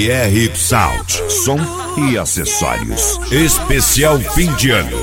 BR Sound, som e acessórios. Especial fim de ano.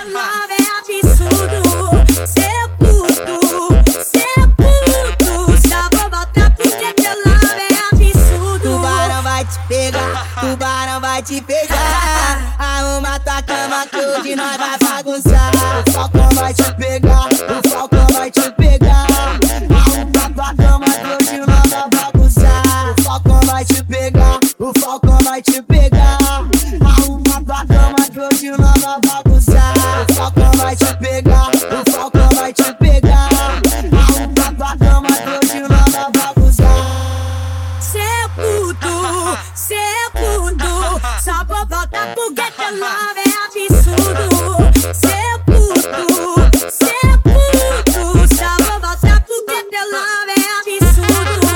Tubarão vai te pegar. Arruma tua cama que hoje nós vai bagunçar. O Falcão vai te pegar, o Falcão vai te pegar. Arruma tua cama que hoje nós vai bagunçar. O Falcão vai te pegar, o Falcão vai te pegar. Arruma tua cama que hoje nós vai bagunçar. O Falcão vai te pegar, o Falcão vai te pegar. Arruma tua cama que hoje nós vai bagunçar. Cê é puto, cê é puto, só vou voltar porque teu love é absurdo. Cê é puto, só vou voltar porque teu love é absurdo.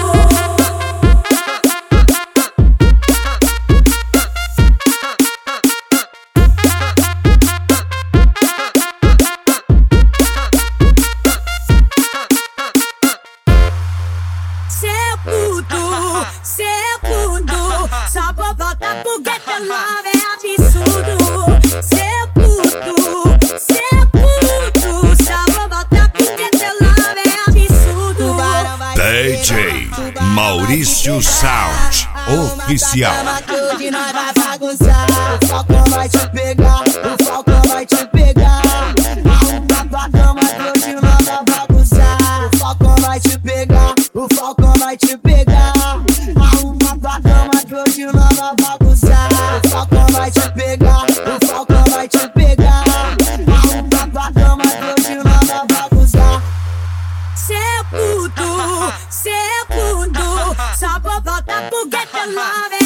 Cê é puto, cê é puto, só vou voltar porque teu love é absurdo. Cê é puto, só vou voltar porque teu love é absurdo. DJ Maurício Sound Oficial. Hoje nós vai bagunçar. O Falcão vai te pegar, o Falcão vai te pegar. Arruma tua cama que hoje nós vai bagunçar. O Falcão vai te pegar, o Falcão vai te pegar. Arruma tua cama que hoje nós vai bagunçar. O Falcão vai te pegar, o Falcão vai te pegar. Arruma tua cama que hoje nós vai bagunçar. Cê é puto, só vou voltar porque teu love é